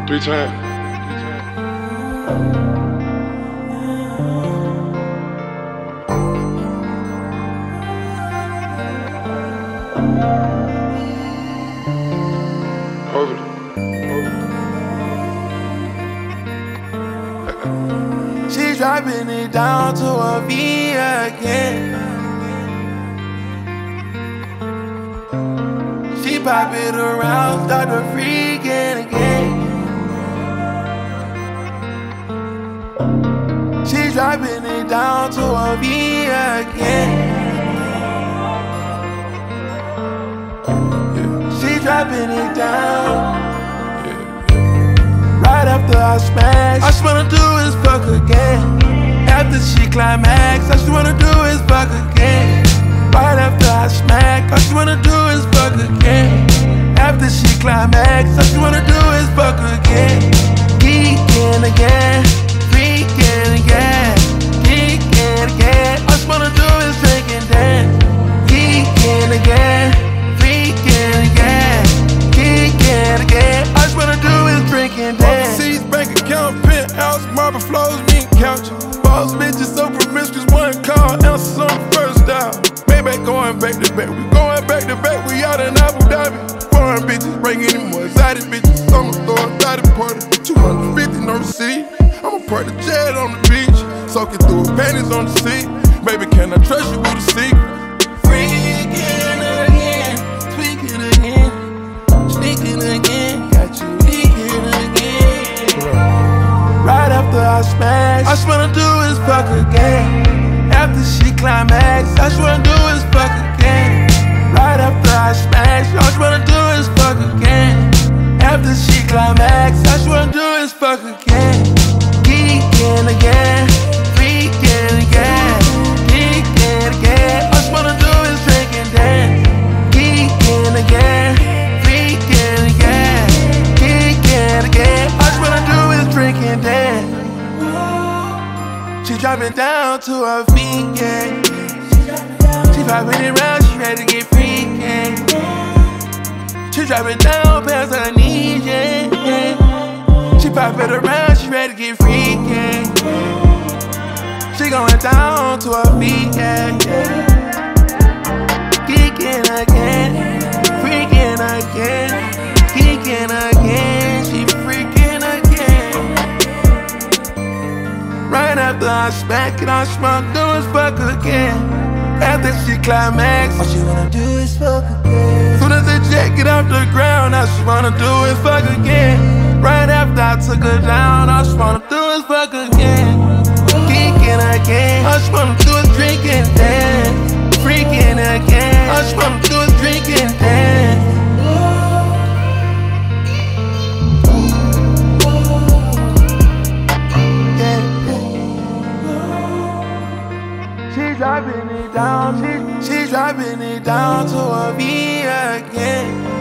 3-time. Hold it. She's dropping it down to a V again. She pop it around, start to freaking again. She's dropping it down to a V again. She's dropping it down. Right after I smash, all she wanna do is fuck again. After she climax, all she wanna do is fuck again. Right after I smack, all she wanna do is fuck again. After she climax, all she wanna do is fuck again. Geeking again, freaking again, geeking again. All she wanna do is drink and dance. Geeking again, freaking again, geeking again. All she wanna do is drink and dance. Overseas bank account, penthouse, marble floors, meat couch. Boss bitches so promiscuous, one call, answers on the first dial. Maybach going back to back, we going back to back, we out in Abu Dhabi. Foreign bitches, bring any more exotic bitches. I'ma throw a thotty party, 250 no receipt. I'ma park the jet on the beach, soaking through her panties on the seat. Baby, can I trust you with a secret? Freaking again, tweaking again, sneaking again, got you leaking again. Right after I smash, all she wanna do is fuck again. After she climax, all she wanna do is fuck again. Right after I smash, all she wanna do is fuck again. After she climax, all she wanna do is fuck again. Geeking again, freaking again, geeking again. All she wanna do is drink and dance. Geeking again, freaking again, geeking again. All she wanna do is drink and dance. She dropping down to her feet, yeah. She popping it round, she ready to get freaking. She dropping down past her knees, yeah. She pop it around, she ready to get freaking. She going down to her feet, yeah. Geeking again, freaking again, geeking again. She freaking again. Right after I smack it, all she wanna do is fuck again. After she climax, all she wanna do is fuck again. Soon as the jet get off the ground, all she wanna do is fuck again. Right after I took her down, all she wanna do is fuck again. Geeking again, all she wanna do is drink and dance. Freaking again, all she wanna do is drink and dance. She's dropping it down, she's dropping it down to a V again.